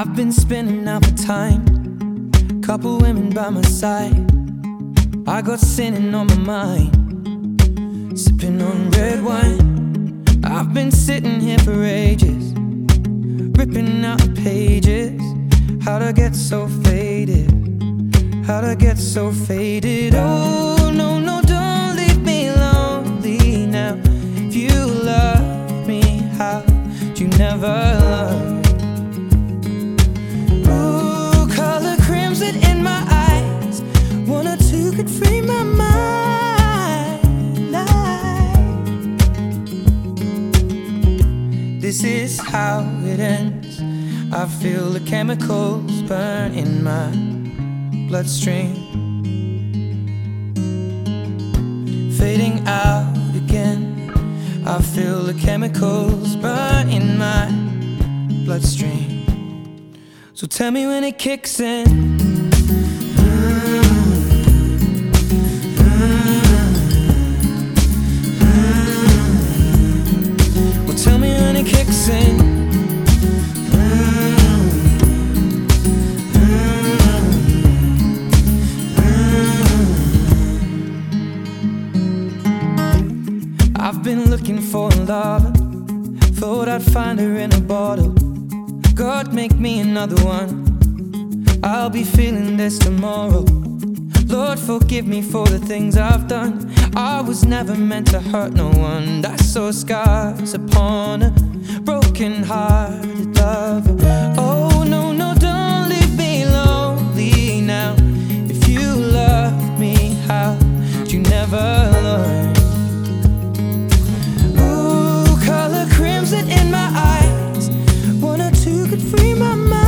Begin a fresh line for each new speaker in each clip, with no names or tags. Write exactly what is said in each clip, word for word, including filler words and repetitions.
I've been spending out the time, couple women by my side. I got sinning on my mind, sipping on red wine. I've been sitting here for ages, ripping out the pages. How'd I get so faded? How'd I get so faded? Oh, no, no, don't leave me lonely now. If you love me, how'd you never learn? Ooh, color crimson in my eyes. One or two could free my mind. This is how it ends. I feel the chemicals burn in my bloodstream, fading out again. I feel the chemicals burn in my bloodstream. So tell me when it kicks in. Well, tell me when it kicks in. I've been looking for a lover, thought I'd find her in a bottle. God, make me another one. I'll be feeling this tomorrow. Lord, forgive me for the things I've done. I was never meant to hurt no one. I saw scars upon a broken-hearted lover. Oh, no, no, don't leave me lonely now. If you love me, how'd you never learn? Ooh, color crimson in my eyes. One or two could free my mind.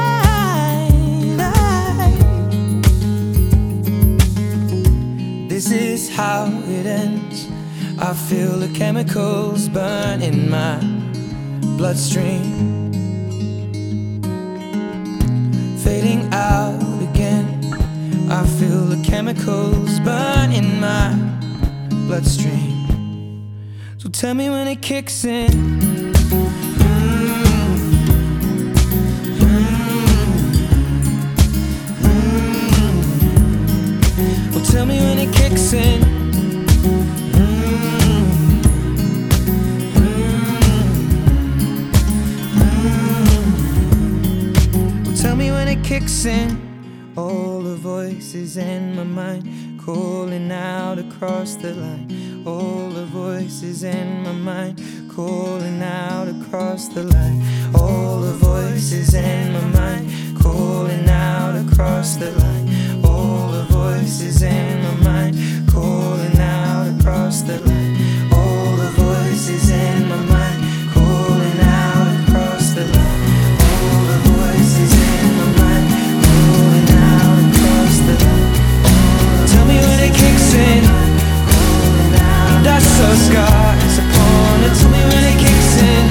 This is how it ends. I feel the chemicals burn in my bloodstream, fading out again. I feel the chemicals burn in my bloodstream. So tell me when it kicks in. Well, tell me when it kicks in. Well, tell me when it kicks in. All the voices in my mind calling out across the line. All the voices in my mind calling out across the line. All the voices in my mind calling out across the line. All the voices in my mind calling out across the line. All the voices in my mind calling out across the line. All the voices in my mind calling out across the line. Tell me when it kicks in. That's so scars upon it. Tell me when it kicks in.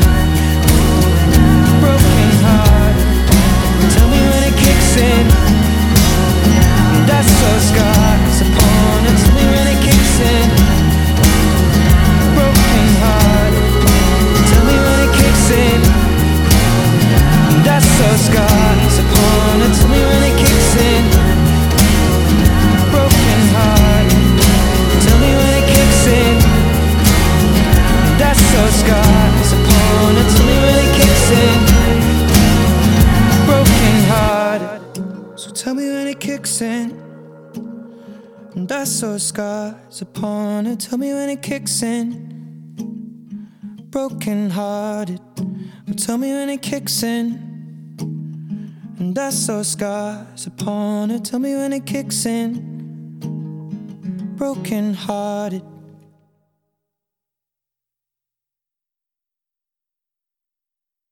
Broken heart. Tell me when it kicks in. That's so scars upon it. Tell me when it kicks in. Broken heart. Tell me when it kicks in. That's so scars upon it. Tell me when it kicks in. Broken heart. Tell me when it kicks in. That's so scars upon it. Tell me when it kicks in. Broken heart. So tell me when it kicks in. That's so scars upon it. Tell me when it kicks in. Broken hearted. Tell me when it kicks in. And that's so scars upon it. Tell me when it kicks in. Broken hearted.